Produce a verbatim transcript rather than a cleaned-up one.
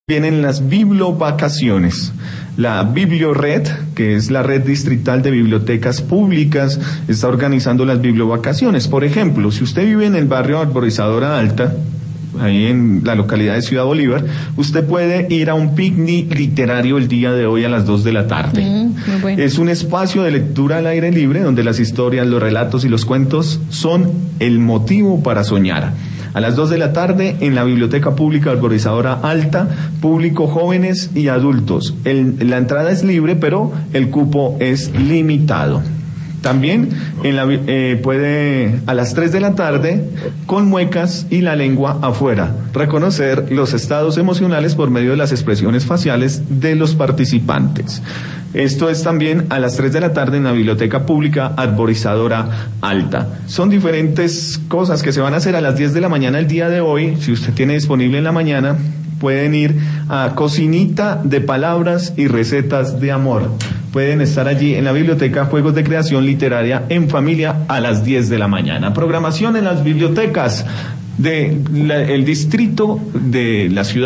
Vienen las bibliovacaciones. La Bibliored, que es la red distrital de bibliotecas públicas, está organizando las bibliovacaciones. Por ejemplo, si usted vive en el barrio Arborizadora Alta, ahí en la localidad de Ciudad Bolívar, usted puede ir a un picnic literario el día de hoy a las dos de la tarde. Mm, muy bueno. Es un espacio de lectura al aire libre donde las historias, los relatos y los cuentos son el motivo para soñar. A las dos de la tarde en la Biblioteca Pública Arborizadora Alta, público jóvenes y adultos. El, la entrada es libre, pero el cupo es limitado. También en la, eh, puede a las tres de la tarde con muecas y la lengua afuera reconocer los estados emocionales por medio de las expresiones faciales de los participantes. Esto es también a las tres de la tarde en la Biblioteca Pública Arborizadora Alta. Son diferentes cosas que se van a hacer a las diez de la mañana el día de hoy. Si usted tiene disponible en la mañana, pueden ir a Cocinita de Palabras y Recetas de Amor. Pueden estar allí en la biblioteca Juegos de Creación Literaria en Familia a las diez de la mañana. Programación en las bibliotecas del distrito de la ciudad.